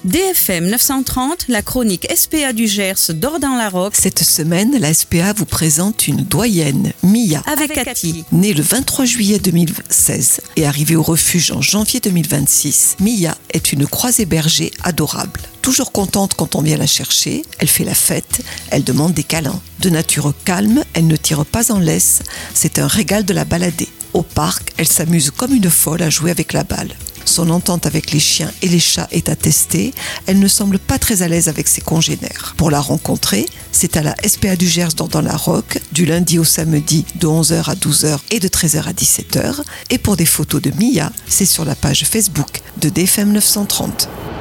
DFM 930, la chronique SPA du Gers d'Ordan-la-Roque. Cette semaine, la SPA vous présente une doyenne, Mia. Avec Cathy. Née le 23 juillet 2016 et arrivée au refuge en janvier 2026, Mia est une croisée berger adorable. Toujours contente quand on vient la chercher, elle fait la fête, elle demande des câlins. De nature calme, elle ne tire pas en laisse, c'est un régal de la balader. Au parc, elle s'amuse comme une folle à jouer avec la balle. Son entente avec les chiens et les chats est attestée, elle ne semble pas très à l'aise avec ses congénères. Pour la rencontrer, c'est à la SPA du Gers d'Ordan-la-Roque, du lundi au samedi de 11h à 12h et de 13h à 17h. Et pour des photos de Mia, c'est sur la page Facebook de DFM 930.